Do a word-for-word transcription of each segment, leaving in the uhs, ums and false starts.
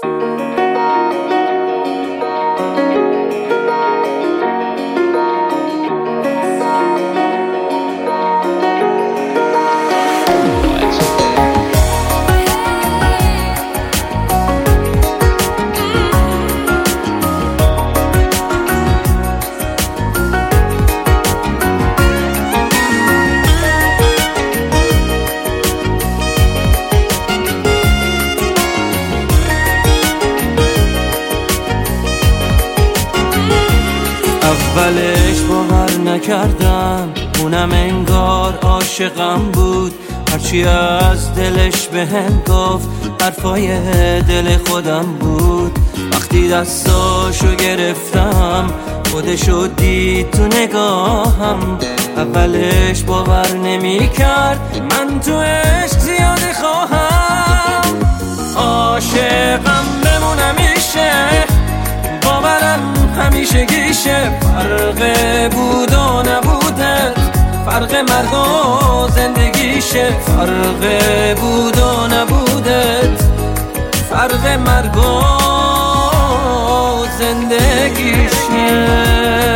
اولش باور نکردم، اونم انگار عاشقم بود. هرچی از دلش بهم گفت حرفای دل خودم بود. وقتی دستاشو گرفتم خودشو دید تو نگاهم. اولش باور نمی کرد من تو عشق زیاده خواهم. عاشقم بمونم میشه، باورم همیشه گیشه. فرق بود و نبودت، فرق مرگ و زندگیشه. فرق بود و نبودت، فرق مرگ و زندگیشه.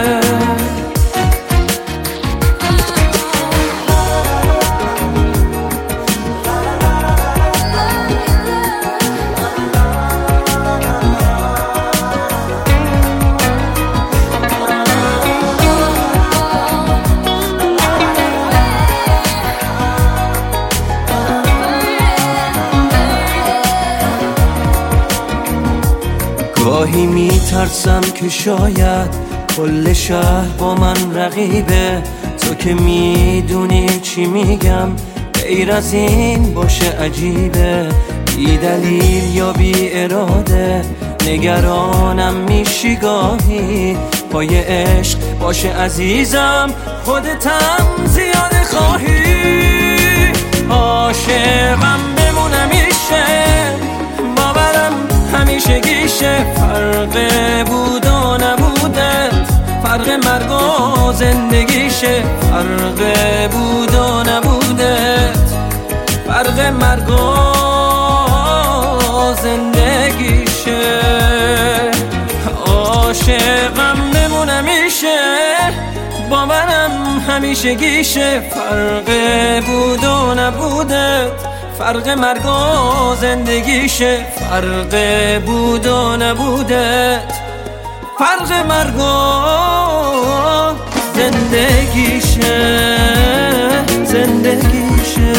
گاهی میترسم که شاید کل شهر با من رقیبه. تو که میدونی چی میگم، غیر از این باشه عجیبه. بی دلیل یا بی اراده نگرانم میشی گاهی. پای عشق باشه عزیزم، خودتم زیاده خواهی. عاشقم بمونم میشه، باورم همیشه گیشه. فرق بود و نبودت، فرق مرگ و زندگیشه. فرق بود و نبودت، فرق مرگ و زندگیشه. عاشقم بمونم میشه، باورم همیشه گیشه. فرق بود و نبودت، فرق مرگ و زندگیشه. فرق بود و نبودت، فرق مرگ و زندگیشه. زندگیشه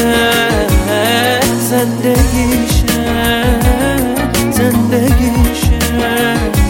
زندگیشه زندگیشه